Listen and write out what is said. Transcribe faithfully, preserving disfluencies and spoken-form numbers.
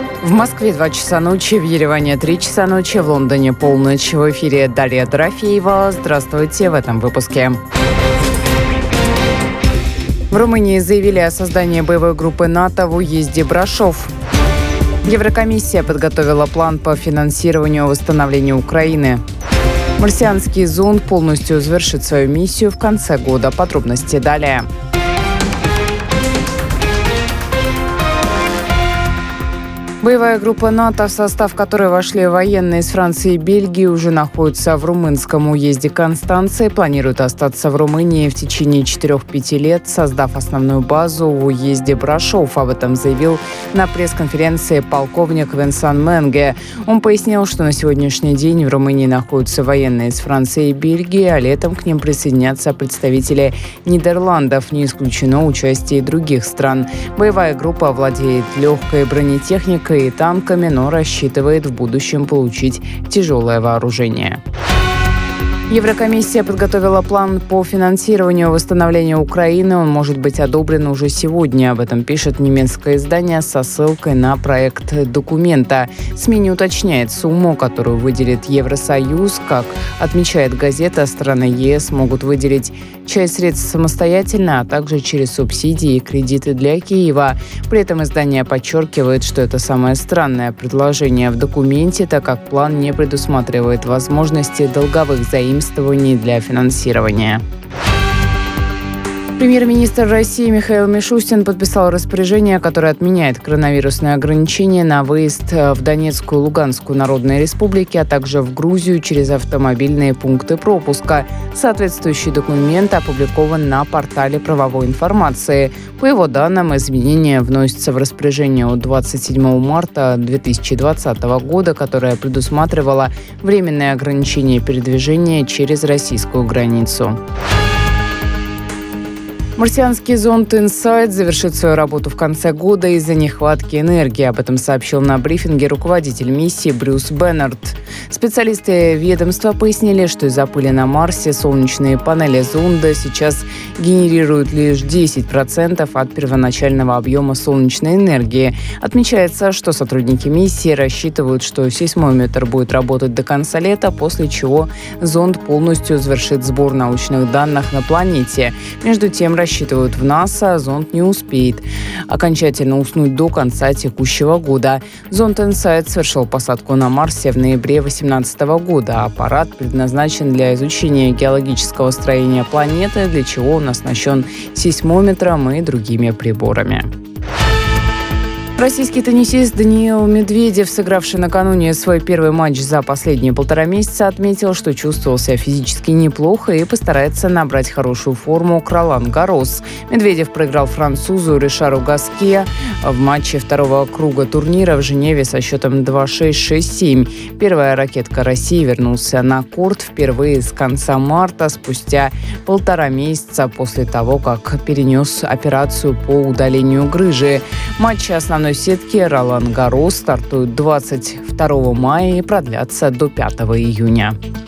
В Москве два часа ночи, в Ереване три часа ночи, в Лондоне полночь. В эфире Дарья Дорофеева. Здравствуйте в этом выпуске. В Румынии заявили о создании боевой группы НАТО в уезде Брашов. Еврокомиссия подготовила план по финансированию восстановления Украины. Марсианский зонд полностью завершит свою миссию в конце года. Подробности далее. Боевая группа НАТО, в состав которой вошли военные из Франции и Бельгии, уже находится в румынском уезде Констанции. Планирует остаться в Румынии в течение четырёх-пяти лет, создав основную базу в уезде Брашов. Об этом заявил на пресс-конференции полковник Венсан Менге. Он пояснил, что на сегодняшний день в Румынии находятся военные из Франции и Бельгии, а летом к ним присоединятся представители Нидерландов. Не исключено участие и других стран. Боевая группа владеет легкой бронетехникой и танками, но рассчитывает в будущем получить тяжелое вооружение. Еврокомиссия подготовила план по финансированию восстановления Украины. Он может быть одобрен уже сегодня. Об этом пишет немецкое издание со ссылкой на проект документа. СМИ не уточняет сумму, которую выделит Евросоюз. Как отмечает газета, страны ЕС могут выделить часть средств самостоятельно, а также через субсидии и кредиты для Киева. При этом издание подчеркивает, что это самое странное предложение в документе, так как план не предусматривает возможности долговых заимствований для финансирования. Премьер-министр России Михаил Мишустин подписал распоряжение, которое отменяет коронавирусные ограничения на выезд в Донецкую и Луганскую народные республики, а также в Грузию через автомобильные пункты пропуска. Соответствующий документ опубликован на портале правовой информации. По его данным, изменения вносятся в распоряжение от двадцать седьмого марта две тысячи двадцатого года, которое предусматривало временное ограничение передвижения через российскую границу. Марсианский зонд «Инсайт» завершит свою работу в конце года из-за нехватки энергии. Об этом сообщил на брифинге руководитель миссии Брюс Беннард. Специалисты ведомства пояснили, что из-за пыли на Марсе солнечные панели зонда сейчас генерируют лишь десять процентов от первоначального объема солнечной энергии. Отмечается, что сотрудники миссии рассчитывают, что сейсмометр будет работать до конца лета, после чего зонд полностью завершит сбор научных данных на планете. Между тем, рассчитывают в НАСА, зонд не успеет окончательно уснуть до конца текущего года. Зонд «Инсайт» совершил посадку на Марсе в ноябре две тысячи восемнадцатого года. Аппарат предназначен для изучения геологического строения планеты, для чего он оснащен сейсмометром и другими приборами. Российский теннисист Даниил Медведев, сыгравший накануне свой первый матч за последние полтора месяца, отметил, что чувствовал себя физически неплохо и постарается набрать хорошую форму к Ролан-Гаррос. Медведев проиграл французу Ришару Гаске в матче второго круга турнира в Женеве со счетом два шесть шесть семь. Первая ракетка России вернулся на корт впервые с конца марта, спустя полтора месяца после того, как перенес операцию по удалению грыжи. Матчи основной сетки Ролан-Гаррос стартуют двадцать второго мая и продлятся до пятого июня.